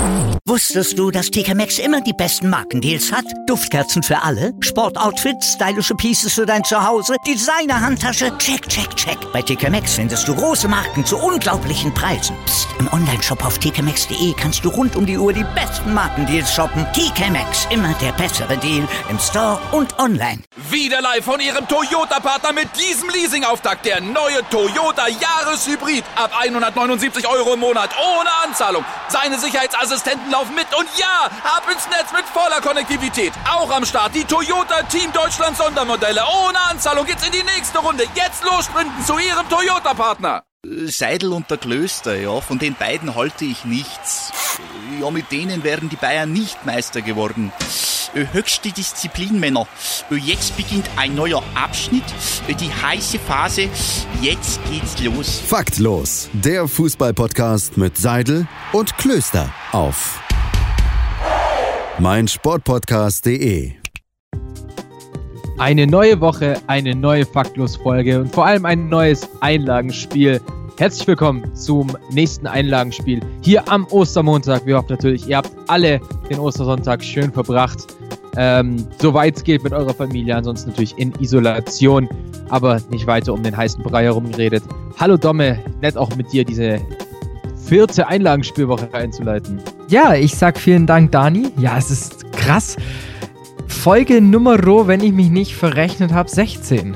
Wusstest du, dass TK Maxx immer die besten Markendeals hat? Duftkerzen für alle, Sportoutfits, stylische Pieces für dein Zuhause, Designer-Handtasche, check, check, check. Bei TK Maxx findest du große Marken zu unglaublichen Preisen. Psst. Im Onlineshop auf tkmaxx.de kannst du rund um die Uhr die besten Markendeals shoppen. TK Maxx, immer der bessere Deal im Store und online. Wieder live von Ihrem Toyota-Partner mit diesem Leasing-Auftakt. Der neue Toyota Jahreshybrid. Ab 179 € im Monat. Ohne Anzahlung. Seine Sicherheitsassistenten laufen mit. Und ja, ab ins Netz mit voller Konnektivität. Auch am Start die Toyota Team Deutschland Sondermodelle. Ohne Anzahlung geht's in die nächste Runde. Jetzt los sprinten zu Ihrem Toyota-Partner. Seidel und der Klöster, ja, von den beiden halte ich nichts. Ja, mit denen wären die Bayern nicht Meister geworden. Höchste Disziplin, Männer. Jetzt beginnt ein neuer Abschnitt, die heiße Phase. Jetzt geht's los. Faktlos, der Fußball-Podcast mit Seidel und Klöster auf meinsportpodcast.de. Eine neue Woche, eine neue Faktlos-Folge und vor allem ein neues Einlagenspiel. Herzlich willkommen zum nächsten Einlagenspiel hier am Ostermontag. Wir hoffen natürlich, ihr habt alle den Ostersonntag schön verbracht. Soweit es geht mit eurer Familie, ansonsten natürlich in Isolation, aber nicht weiter um den heißen Brei herum geredet. Hallo Domme, nett auch mit dir diese 4. Einlagenspielwoche einzuleiten. Ja, ich sag vielen Dank, Dani. Ja, es ist krass. Folge Numero, wenn ich mich nicht verrechnet habe, 16.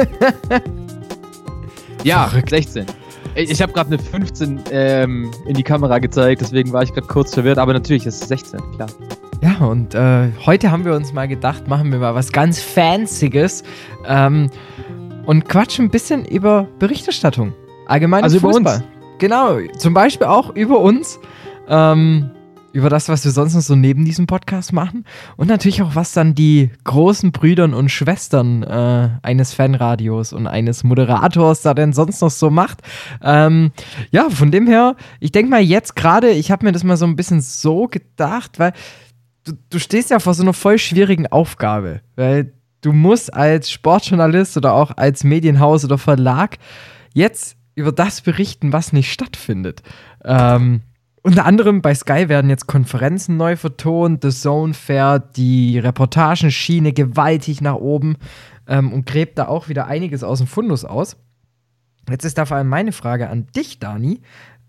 Ja, verrückt. 16. Ich habe gerade eine 15 in die Kamera gezeigt, deswegen war ich gerade kurz verwirrt, aber natürlich ist es 16, klar. Ja, und heute haben wir uns mal gedacht, machen wir mal was ganz Fancyes und quatschen ein bisschen über Berichterstattung. Allgemein also Fußball. Über uns. Genau, zum Beispiel auch über uns. Über das, was wir sonst noch so neben diesem Podcast machen. Und natürlich auch, was dann die großen Brüdern und Schwestern eines Fanradios und eines Moderators da denn sonst noch so macht. Ja, von dem her, ich denke mal jetzt gerade, ich habe mir das mal so ein bisschen so gedacht, weil du stehst ja vor so einer voll schwierigen Aufgabe. Weil du musst als Sportjournalist oder auch als Medienhaus oder Verlag jetzt über das berichten, was nicht stattfindet. Unter anderem bei Sky werden jetzt Konferenzen neu vertont, The Zone fährt die Reportagenschiene gewaltig nach oben und gräbt da auch wieder einiges aus dem Fundus aus. Jetzt ist da vor allem meine Frage an dich, Dani.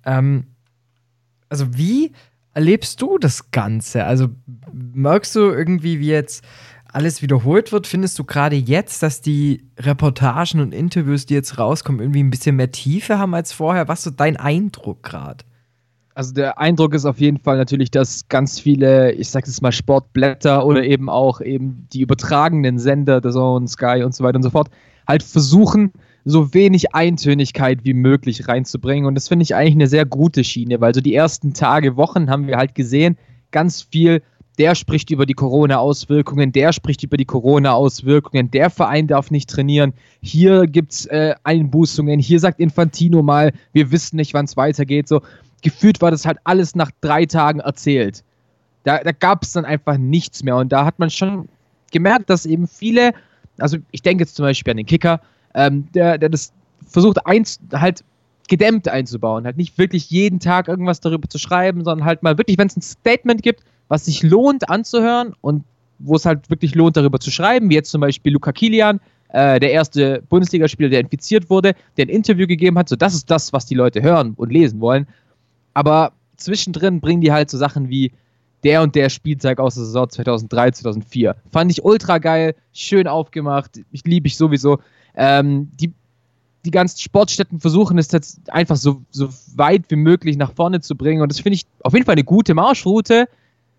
Also wie erlebst du das Ganze? Also merkst du irgendwie, wie jetzt alles wiederholt wird? Findest du gerade jetzt, dass die Reportagen und Interviews, die jetzt rauskommen, irgendwie ein bisschen mehr Tiefe haben als vorher? Was ist so dein Eindruck gerade? Also der Eindruck ist auf jeden Fall natürlich, dass ganz viele, ich sag jetzt mal Sportblätter oder eben auch eben die übertragenen Sender, The Zone, Sky und so weiter und so fort, halt versuchen, so wenig Eintönigkeit wie möglich reinzubringen. Und das finde ich eigentlich eine sehr gute Schiene, weil so die ersten Tage, Wochen haben wir halt gesehen, ganz viel, der spricht über die Corona-Auswirkungen, der spricht über die Corona-Auswirkungen, der Verein darf nicht trainieren, hier gibt's Einbußungen, hier sagt Infantino mal, wir wissen nicht, wann es weitergeht, so. Gefühlt war das halt alles nach 3 Tagen erzählt. Da gab es dann einfach nichts mehr. Und da hat man schon gemerkt, dass eben viele, also ich denke jetzt zum Beispiel an den Kicker, der das versucht halt gedämmt einzubauen. Halt nicht wirklich jeden Tag irgendwas darüber zu schreiben, sondern halt mal wirklich, wenn es ein Statement gibt, was sich lohnt anzuhören und wo es halt wirklich lohnt, darüber zu schreiben, wie jetzt zum Beispiel Luca Kilian, der erste Bundesligaspieler, der infiziert wurde, der ein Interview gegeben hat. So, das ist das, was die Leute hören und lesen wollen. Aber zwischendrin bringen die halt so Sachen wie der und der Spieltag aus der Saison 2003, 2004. Fand ich ultra geil, schön aufgemacht, liebe ich sowieso. Die ganzen Sportstätten versuchen es jetzt einfach so weit wie möglich nach vorne zu bringen. Und das finde ich auf jeden Fall eine gute Marschroute.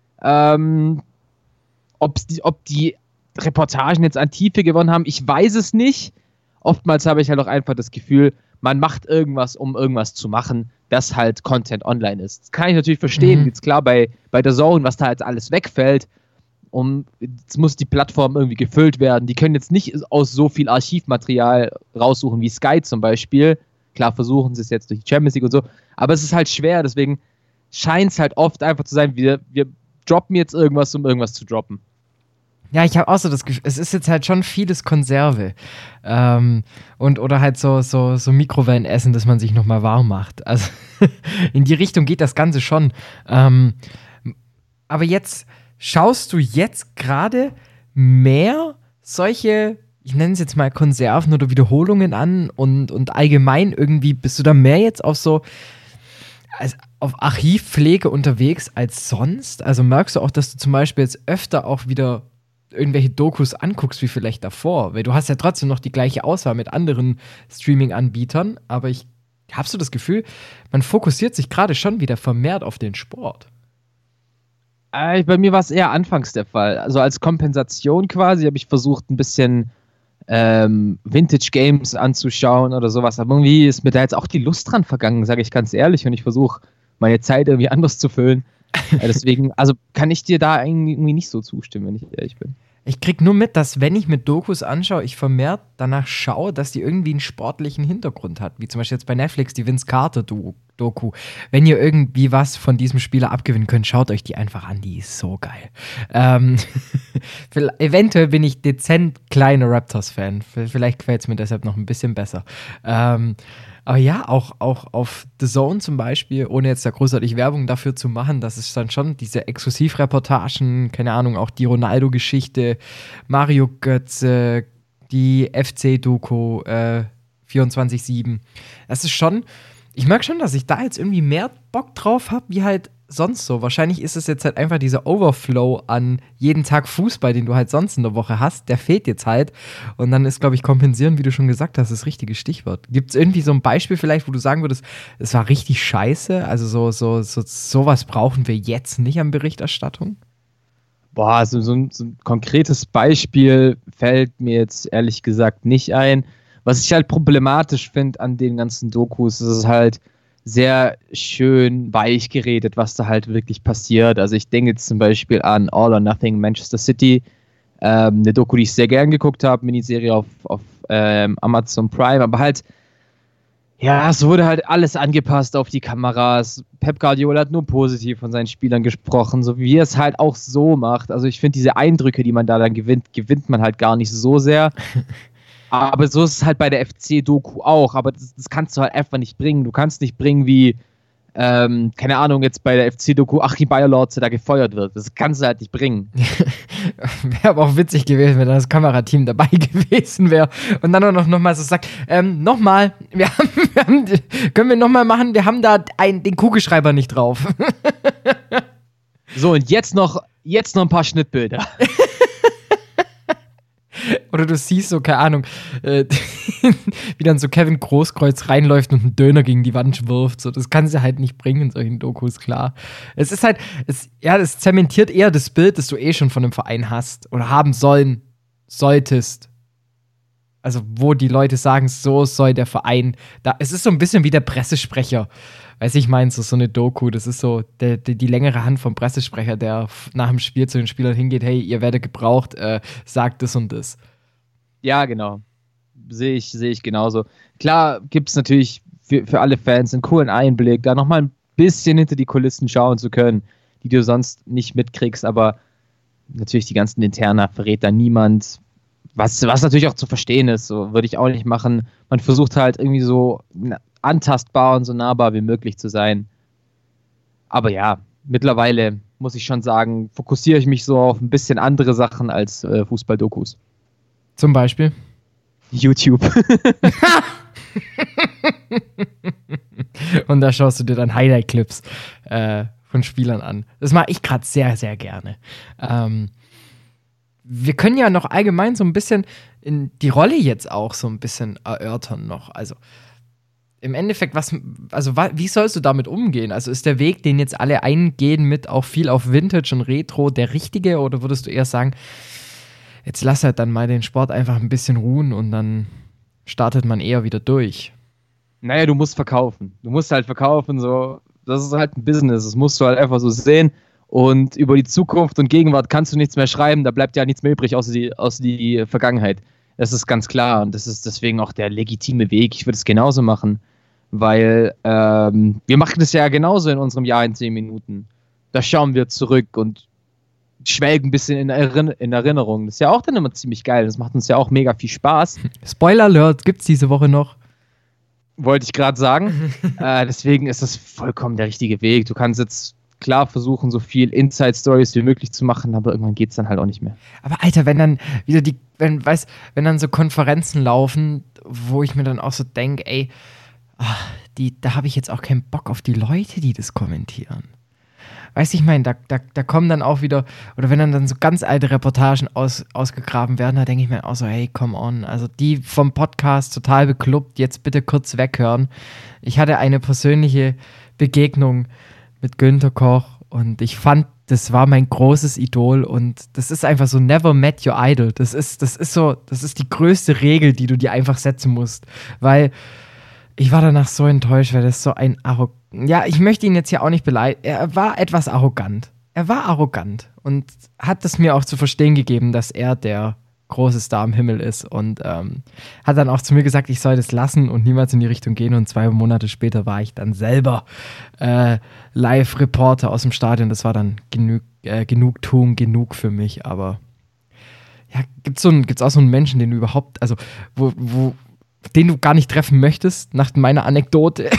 Ob die Reportagen jetzt an Tiefe gewonnen haben, ich weiß es nicht. Oftmals habe ich halt auch einfach das Gefühl, man macht irgendwas, um irgendwas zu machen, das halt Content online ist. Das kann ich natürlich verstehen, jetzt klar bei der Zone, was da jetzt alles wegfällt. Jetzt muss die Plattform irgendwie gefüllt werden. Die können jetzt nicht aus so viel Archivmaterial raussuchen wie Sky zum Beispiel. Klar versuchen sie es jetzt durch die Champions League und so, aber es ist halt schwer, deswegen scheint es halt oft einfach zu sein, wir droppen jetzt irgendwas, um irgendwas zu droppen. Ja, ich habe auch so das Gefühl, es ist jetzt halt schon vieles Konserve. Oder halt so Mikrowellenessen, dass man sich nochmal warm macht. Also in die Richtung geht das Ganze schon. Aber jetzt schaust du jetzt gerade mehr solche, ich nenne es jetzt mal Konserven oder Wiederholungen an und allgemein irgendwie bist du da mehr jetzt auf auf Archivpflege unterwegs als sonst? Also merkst du auch, dass du zum Beispiel jetzt öfter auch wieder irgendwelche Dokus anguckst wie vielleicht davor? Weil du hast ja trotzdem noch die gleiche Auswahl mit anderen Streaming-Anbietern, aber hast du das Gefühl, man fokussiert sich gerade schon wieder vermehrt auf den Sport? Bei mir war es eher anfangs der Fall. Also als Kompensation quasi habe ich versucht, ein bisschen Vintage-Games anzuschauen oder sowas. Aber irgendwie ist mir da jetzt auch die Lust dran vergangen, sage ich ganz ehrlich. Und ich versuche, meine Zeit irgendwie anders zu füllen. Deswegen, also kann ich dir da irgendwie nicht so zustimmen, wenn ich ehrlich bin. Ich krieg nur mit, dass wenn ich mir Dokus anschaue, ich vermehrt danach schaue, dass die irgendwie einen sportlichen Hintergrund hat. Wie zum Beispiel jetzt bei Netflix die Vince Carter Doku. Wenn ihr irgendwie was von diesem Spieler abgewinnen könnt, schaut euch die einfach an, die ist so geil. Eventuell bin ich dezent kleiner Raptors-Fan. Vielleicht gefällt es mir deshalb noch ein bisschen besser. Aber ja, auch auf The Zone zum Beispiel, ohne jetzt da großartig Werbung dafür zu machen, das ist dann schon diese Exklusivreportagen, keine Ahnung, auch die Ronaldo-Geschichte, Mario Götze, die FC-Doku 24/7. Das ist schon, ich merke schon, dass ich da jetzt irgendwie mehr Bock drauf habe, wie halt sonst so. Wahrscheinlich ist es jetzt halt einfach dieser Overflow an jeden Tag Fußball, den du halt sonst in der Woche hast, der fehlt jetzt halt. Und dann ist, glaube ich, kompensieren, wie du schon gesagt hast, das richtige Stichwort. Gibt es irgendwie so ein Beispiel vielleicht, wo du sagen würdest, es war richtig scheiße? Also sowas brauchen wir jetzt nicht an Berichterstattung? Boah, also so ein konkretes Beispiel fällt mir jetzt ehrlich gesagt nicht ein. Was ich halt problematisch finde an den ganzen Dokus, ist es halt sehr schön weich geredet, was da halt wirklich passiert. Also ich denke jetzt zum Beispiel an All or Nothing Manchester City, eine Doku, die ich sehr gern geguckt habe, Miniserie auf Amazon Prime, aber halt, ja, es wurde halt alles angepasst auf die Kameras. Pep Guardiola hat nur positiv von seinen Spielern gesprochen, so wie er es halt auch so macht. Also ich finde, diese Eindrücke, die man da dann gewinnt man halt gar nicht so sehr. Aber so ist es halt bei der FC-Doku auch. Aber das kannst du halt einfach nicht bringen. Du kannst nicht bringen, wie, keine Ahnung, jetzt bei der FC-Doku Achim Bayerlorz, der da gefeuert wird. Das kannst du halt nicht bringen. Wäre aber auch witzig gewesen, wenn das Kamerateam dabei gewesen wäre. Und dann auch noch mal so sagt, nochmal, können wir nochmal machen, wir haben da den Kugelschreiber nicht drauf. So, und jetzt noch ein paar Schnittbilder. Oder du siehst so, keine Ahnung, wie dann so Kevin Großkreuz reinläuft und einen Döner gegen die Wand wirft. So, das kannst du halt nicht bringen in solchen Dokus, klar. Es ist halt, das zementiert eher das Bild, das du eh schon von einem Verein hast oder haben solltest. Also, wo die Leute sagen, so soll der Verein. Es ist so ein bisschen wie der Pressesprecher. Weiß ich meine, so eine Doku, das ist so die längere Hand vom Pressesprecher, der nach dem Spiel zu den Spielern hingeht, hey, ihr werdet gebraucht, sagt das und das. Ja, genau. Sehe ich genauso. Klar gibt es natürlich für alle Fans einen coolen Einblick, da nochmal ein bisschen hinter die Kulissen schauen zu können, die du sonst nicht mitkriegst, aber natürlich die ganzen Interna verrät da niemand, was natürlich auch zu verstehen ist, so würde ich auch nicht machen. Man versucht halt irgendwie so antastbar und so nahbar wie möglich zu sein. Aber ja, mittlerweile muss ich schon sagen, fokussiere ich mich so auf ein bisschen andere Sachen als Fußball-Dokus. Zum Beispiel? YouTube. Und da schaust du dir dann Highlight-Clips von Spielern an. Das mache ich gerade sehr, sehr gerne. Wir können ja noch allgemein so ein bisschen in die Rolle jetzt auch so ein bisschen erörtern noch. Also im Endeffekt, wie sollst du damit umgehen? Also ist der Weg, den jetzt alle eingehen mit auch viel auf Vintage und Retro, der richtige? Oder würdest du eher sagen, jetzt lass halt dann mal den Sport einfach ein bisschen ruhen und dann startet man eher wieder durch? Naja, du musst verkaufen. Du musst halt verkaufen, so. Das ist halt ein Business, das musst du halt einfach so sehen. Und über die Zukunft und Gegenwart kannst du nichts mehr schreiben, da bleibt ja nichts mehr übrig, außer die Vergangenheit. Das ist ganz klar und das ist deswegen auch der legitime Weg. Ich würde es genauso machen, weil wir machen das ja genauso in unserem Jahr in 10 Minuten. Da schauen wir zurück und schwelgen ein bisschen in Erinnerung. Das ist ja auch dann immer ziemlich geil. Das macht uns ja auch mega viel Spaß. Spoiler Alert, gibt's diese Woche noch. Wollte ich gerade sagen. Deswegen ist das vollkommen der richtige Weg. Du kannst jetzt klar versuchen, so viel Inside-Stories wie möglich zu machen, aber irgendwann geht's dann halt auch nicht mehr. Aber Alter, wenn dann wieder wenn dann so Konferenzen laufen, wo ich mir dann auch so denke, ey, da habe ich jetzt auch keinen Bock auf die Leute, die das kommentieren. Weißt du, ich meine, da kommen dann auch wieder, oder wenn dann so ganz alte Reportagen ausgegraben werden, da denke ich mir auch so, hey, come on, also die vom Podcast total beklubbt, jetzt bitte kurz weghören. Ich hatte eine persönliche Begegnung mit Günther Koch und ich fand, das war mein großes Idol und das ist einfach so, never met your idol. Das ist die größte Regel, die du dir einfach setzen musst, weil ich war danach so enttäuscht, weil das so ein ja, ich möchte ihn jetzt hier auch nicht beleidigen. Er war etwas arrogant. Er war arrogant und hat es mir auch zu verstehen gegeben, dass er der große Star im Himmel ist und hat dann auch zu mir gesagt, ich soll das lassen und niemals in die Richtung gehen und 2 Monate später war ich dann selber Live-Reporter aus dem Stadion. Das war dann Genugtuung genug für mich, aber ja, gibt's auch so einen Menschen, den du überhaupt, also den du gar nicht treffen möchtest, nach meiner Anekdote?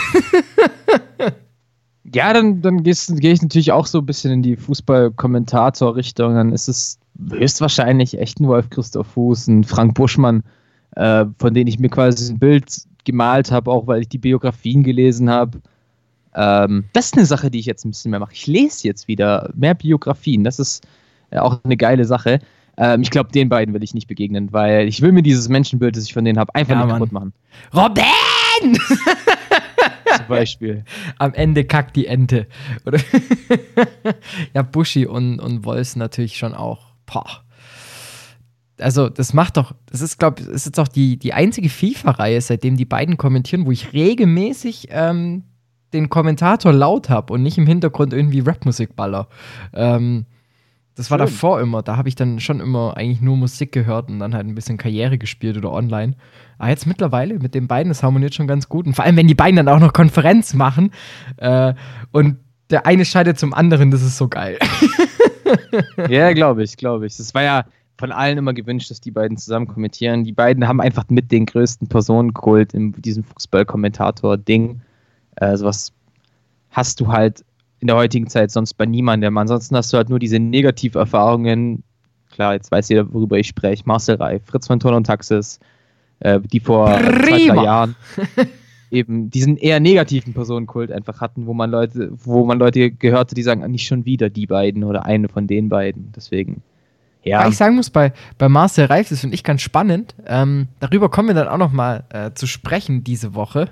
Ja, dann gehe ich natürlich auch so ein bisschen in die Fußball-Kommentator-Richtung. Dann ist es höchstwahrscheinlich echt ein Wolf-Christoph Fuß, ein Frank Buschmann, von denen ich mir quasi ein Bild gemalt habe, auch weil ich die Biografien gelesen habe. Das ist eine Sache, die ich jetzt ein bisschen mehr mache. Ich lese jetzt wieder mehr Biografien. Das ist auch eine geile Sache. Ich glaube, den beiden will ich nicht begegnen, weil ich will mir dieses Menschenbild, das ich von denen habe, einfach nicht kaputt machen. Robben! Zum Beispiel. Am Ende kackt die Ente. Oder? Ja, Buschi und Wolfs natürlich schon auch. Boah. Also, das ist, glaube ich, ist jetzt auch die einzige FIFA-Reihe, seitdem die beiden kommentieren, wo ich regelmäßig den Kommentator laut habe und nicht im Hintergrund irgendwie Rapmusik baller. Das war davor immer, da habe ich dann schon immer eigentlich nur Musik gehört und dann halt ein bisschen Karriere gespielt oder online. Aber jetzt mittlerweile mit den beiden, das harmoniert schon ganz gut. Und vor allem, wenn die beiden dann auch noch Konferenz machen und der eine scheidet zum anderen, das ist so geil. Ja, glaube ich. Das war ja von allen immer gewünscht, dass die beiden zusammen kommentieren. Die beiden haben einfach mit den größten Personenkult in diesem Fußballkommentator-Ding. Sowas hast du halt in der heutigen Zeit sonst bei niemandem. Ansonsten hast du halt nur diese Negativerfahrungen. Klar, jetzt weiß jeder, worüber ich spreche. Marcel Reif, Fritz von Thurn und Taxis, die vor 2-3 Jahren eben diesen eher negativen Personenkult einfach hatten, wo man Leute gehörte, die sagen, nicht schon wieder die beiden oder eine von den beiden. Deswegen, ja. Was ich sagen muss, bei Marcel Reif, das finde ich ganz spannend. Darüber kommen wir dann auch noch mal zu sprechen diese Woche.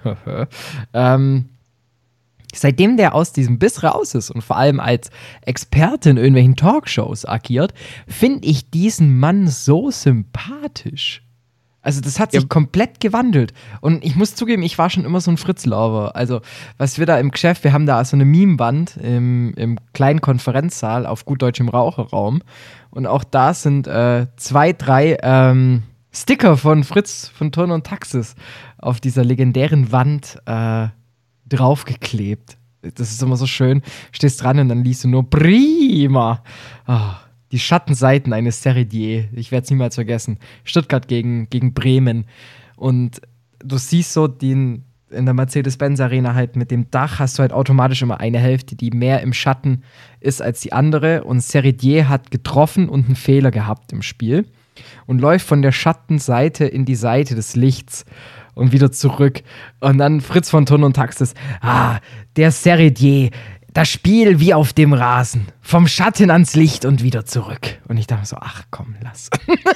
Seitdem der aus diesem Biss raus ist und vor allem als Experte in irgendwelchen Talkshows agiert, finde ich diesen Mann so sympathisch. Also das hat sich komplett gewandelt. Und ich muss zugeben, ich war schon immer so ein Fritz-Lover. Also was wir da im Geschäft, wir haben da so eine Meme-Wand im kleinen Konferenzsaal auf gut Deutsch im Raucherraum. Und auch da sind 2, 3 Sticker von Fritz von Thurn und Taxis auf dieser legendären Wand draufgeklebt. Das ist immer so schön. Stehst dran und dann liest du nur prima. Oh, die Schattenseiten eines Seredier. Ich werde es niemals vergessen. Stuttgart gegen Bremen. Und du siehst so in der Mercedes-Benz-Arena halt mit dem Dach hast du halt automatisch immer eine Hälfte, die mehr im Schatten ist als die andere. Und Seredier hat getroffen und einen Fehler gehabt im Spiel. Und läuft von der Schattenseite in die Seite des Lichts. Und wieder zurück. Und dann Fritz von Thurn und Taxis. Der Seredier. Das Spiel wie auf dem Rasen. Vom Schatten ans Licht und wieder zurück. Und ich dachte so, ach komm, lass.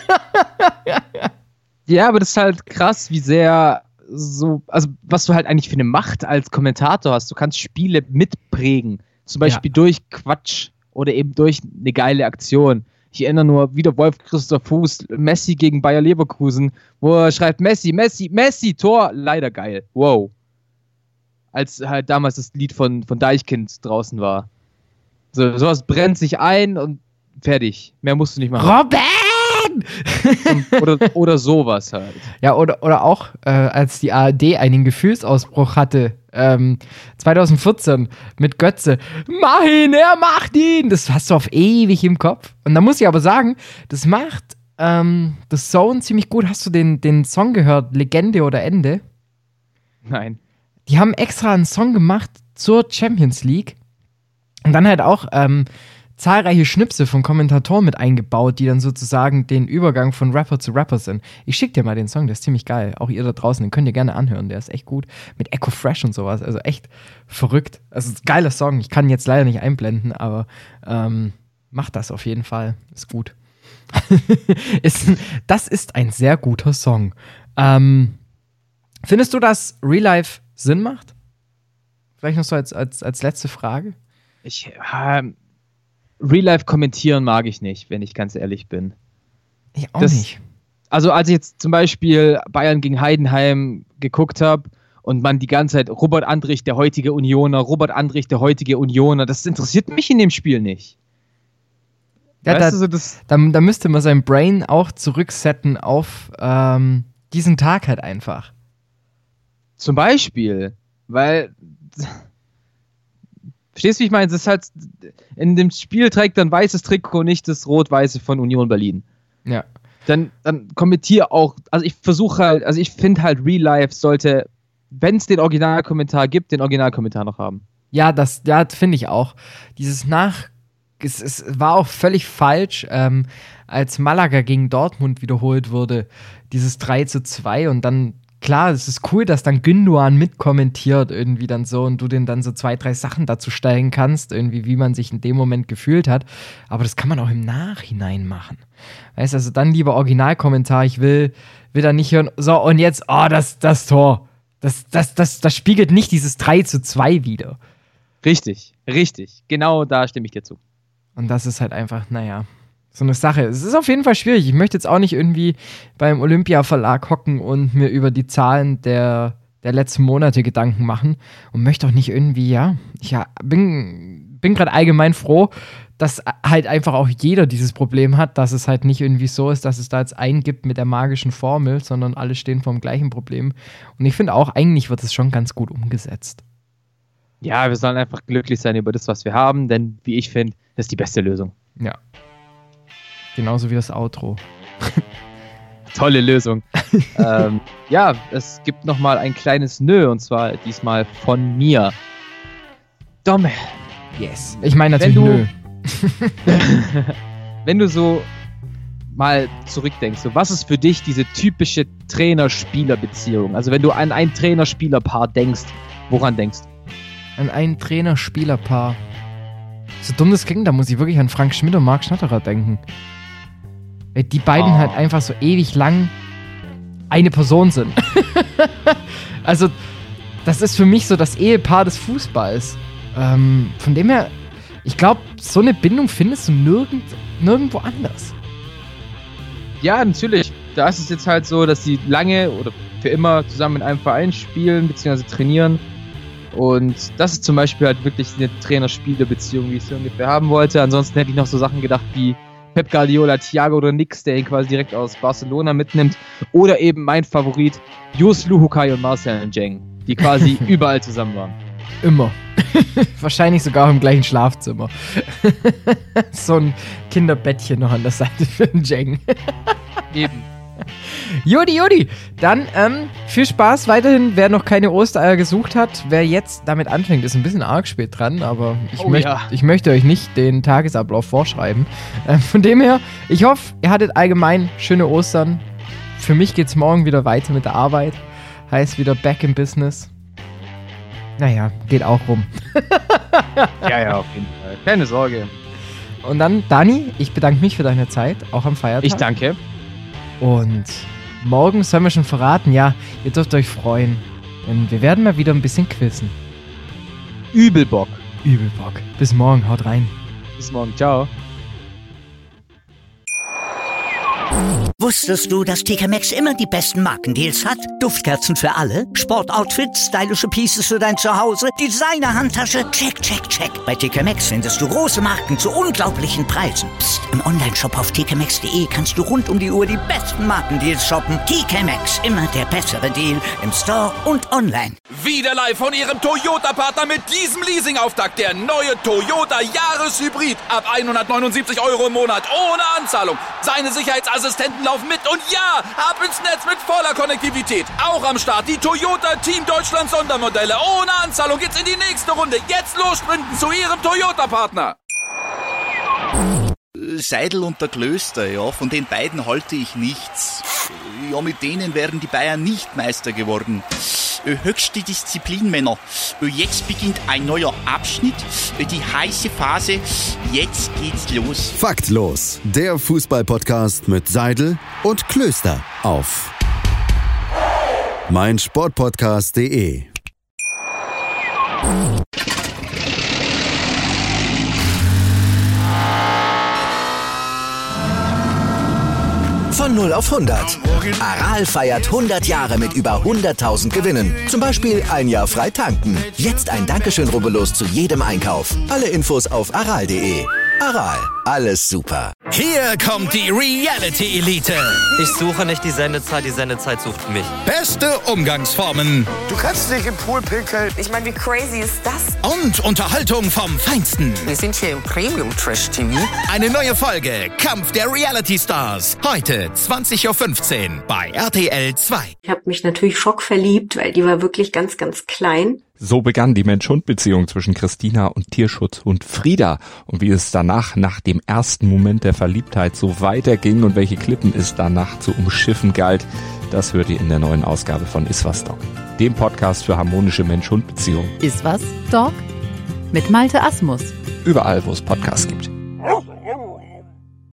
Ja, aber das ist halt krass, wie sehr so, also was du halt eigentlich für eine Macht als Kommentator hast. Du kannst Spiele mitprägen. Zum Beispiel durch Quatsch oder eben durch eine geile Aktion. Ich erinnere nur wieder Wolf-Christoph Fuß, Messi gegen Bayer Leverkusen, wo er schreibt, Messi, Tor, leider geil. Wow. Als halt damals das Lied von Deichkind draußen war. So, sowas brennt sich ein und fertig. Mehr musst du nicht machen. Robben! Oder sowas halt. Ja, oder auch, als die ARD einen Gefühlsausbruch hatte, 2014 mit Götze. Mach ihn, er macht ihn! Das hast du auf ewig im Kopf. Und da muss ich aber sagen, das macht das Zone ziemlich gut. Hast du den Song gehört, Legende oder Ende? Nein. Die haben extra einen Song gemacht zur Champions League und dann halt auch zahlreiche Schnipsel von Kommentatoren mit eingebaut, die dann sozusagen den Übergang von Rapper zu Rapper sind. Ich schick dir mal den Song, der ist ziemlich geil. Auch ihr da draußen, den könnt ihr gerne anhören, der ist echt gut. Mit Echo Fresh und sowas, also echt verrückt. Also ein geiler Song, ich kann ihn jetzt leider nicht einblenden, aber macht das auf jeden Fall, ist gut. Das ist ein sehr guter Song. Findest du, dass Real Life Sinn macht? Vielleicht noch so als letzte Frage. Real Life kommentieren mag ich nicht, wenn ich ganz ehrlich bin. Ich auch nicht. Also als ich jetzt zum Beispiel Bayern gegen Heidenheim geguckt habe und man die ganze Zeit Robert Andrich, der heutige Unioner, das interessiert mich in dem Spiel nicht. Ja, da müsste man sein Brain auch zurücksetten auf diesen Tag halt einfach. Zum Beispiel, weil verstehst du, wie ich meine? Es ist halt, in dem Spiel trägt dann weißes Trikot, nicht das Rot-Weiße von Union Berlin. Ja. Dann kommentiere auch, ich finde halt Real Life sollte, wenn es den Originalkommentar gibt, den Originalkommentar noch haben. Ja, das finde ich auch. Es war auch völlig falsch, als Malaga gegen Dortmund wiederholt wurde, dieses 3:2 und dann klar, es ist cool, dass dann Gündoğan mitkommentiert irgendwie dann so und du den dann so 2, 3 Sachen dazu stellen kannst, irgendwie, wie man sich in dem Moment gefühlt hat. Aber das kann man auch im Nachhinein machen. Weißt du, also dann lieber Originalkommentar, ich will da nicht hören, so und jetzt, das Tor. Das spiegelt nicht dieses 3:2 wider. Richtig. Genau da stimme ich dir zu. Und das ist halt einfach, so eine Sache. Es ist auf jeden Fall schwierig. Ich möchte jetzt auch nicht irgendwie beim Olympia-Verlag hocken und mir über die Zahlen der letzten Monate Gedanken machen und möchte auch nicht irgendwie, bin gerade allgemein froh, dass halt einfach auch jeder dieses Problem hat, dass es halt nicht irgendwie so ist, dass es da jetzt einen gibt mit der magischen Formel, sondern alle stehen vor dem gleichen Problem. Und ich finde auch, eigentlich wird es schon ganz gut umgesetzt. Ja, wir sollen einfach glücklich sein über das, was wir haben, denn wie ich finde, das ist die beste Lösung. Ja. Genauso wie das Outro. Tolle Lösung. Es gibt nochmal ein kleines Nö, und zwar diesmal von mir. Domme. Yes. Ich meine natürlich Nö. Wenn du so mal zurückdenkst, so, was ist für dich diese typische Trainer-Spieler-Beziehung? Also wenn du an ein Trainer-Spieler-Paar denkst, woran denkst du? An ein Trainer-Spieler-Paar. So dumm das klingt, da muss ich wirklich an Frank Schmidt und Marc Schnatterer denken. Weil die beiden halt einfach so ewig lang eine Person sind. Also, das ist für mich so das Ehepaar des Fußballs. Von dem her, ich glaube, so eine Bindung findest du nirgendwo anders. Ja, natürlich. Da ist es jetzt halt so, dass sie lange oder für immer zusammen in einem Verein spielen bzw. trainieren. Und das ist zum Beispiel halt wirklich eine Trainer-Spieler-Beziehung, wie ich sie ungefähr haben wollte. Ansonsten hätte ich noch so Sachen gedacht wie Pep Guardiola, Thiago oder Nix, der ihn quasi direkt aus Barcelona mitnimmt. Oder eben mein Favorit, Jus Luhukai und Marcel Njeng, die quasi überall zusammen waren. Immer. Wahrscheinlich sogar im gleichen Schlafzimmer. So ein Kinderbettchen noch an der Seite für Njeng. Eben. Judy, dann viel Spaß weiterhin, wer noch keine Ostereier gesucht hat. Wer jetzt damit anfängt, ist ein bisschen arg spät dran, aber ich möchte euch nicht den Tagesablauf vorschreiben. Von dem her, ich hoffe, ihr hattet allgemein schöne Ostern. Für mich geht's morgen wieder weiter mit der Arbeit. Heißt wieder back in business. Naja, geht auch rum. Ja, auf jeden Fall. Keine Sorge. Und dann, Dani, ich bedanke mich für deine Zeit, auch am Feiertag. Ich danke. Und morgen sollen wir schon verraten, ja, ihr dürft euch freuen. Denn wir werden mal wieder ein bisschen quizzen. Übelbock. Bis morgen, haut rein. Bis morgen, ciao. Wusstest du, dass TK Maxx immer die besten Markendeals hat? Duftkerzen für alle, Sportoutfits, stylische Pieces für dein Zuhause, Designer-Handtasche, check, check, check. Bei TK Maxx findest du große Marken zu unglaublichen Preisen. Psst. Im Onlineshop auf tkmaxx.de kannst du rund um die Uhr die besten Markendeals shoppen. TK Maxx, immer der bessere Deal im Store und online. Wieder live von Ihrem Toyota-Partner mit diesem Leasing-Auftakt. Der neue Toyota Jahreshybrid. Ab 179 € im Monat. Ohne Anzahlung. Seine Sicherheitsassistenten laufen mit. Und ja, ab ins Netz mit voller Konnektivität. Auch am Start die Toyota Team Deutschland Sondermodelle. Ohne Anzahlung geht's in die nächste Runde. Jetzt los sprinten zu Ihrem Toyota-Partner. Seidel und der Klöster, ja, von den beiden halte ich nichts. Ja, mit denen wären die Bayern nicht Meister geworden. Höchste Disziplin, Männer. Jetzt beginnt ein neuer Abschnitt, die heiße Phase. Jetzt geht's los. Faktlos, der Fußball-Podcast mit Seidel und Klöster auf meinsportpodcast.de. Von 0 auf 100. Aral feiert 100 Jahre mit über 100.000 Gewinnen. Zum Beispiel ein Jahr frei tanken. Jetzt ein Dankeschön, rubbellos zu jedem Einkauf. Alle Infos auf aral.de. Aral, alles super. Hier kommt die Reality-Elite. Ich suche nicht die Sendezeit sucht mich. Beste Umgangsformen. Du kannst nicht im Pool pinkeln. Ich meine, wie crazy ist das? Und Unterhaltung vom Feinsten. Wir sind hier im Premium-Trash-TV. Eine neue Folge Kampf der Reality-Stars. Heute 20.15 Uhr bei RTL 2. Ich habe mich natürlich schockverliebt, weil die war wirklich ganz, ganz klein. So begann die Mensch-Hund-Beziehung zwischen Christina und Tierschutzhund Frieda. Und wie es danach, nach dem ersten Moment der Verliebtheit, so weiterging und welche Klippen es danach zu umschiffen galt, das hört ihr in der neuen Ausgabe von Iswas Dog, dem Podcast für harmonische Mensch-Hund-Beziehungen. Iswas Dog mit Malte Asmus. Überall, wo es Podcasts gibt.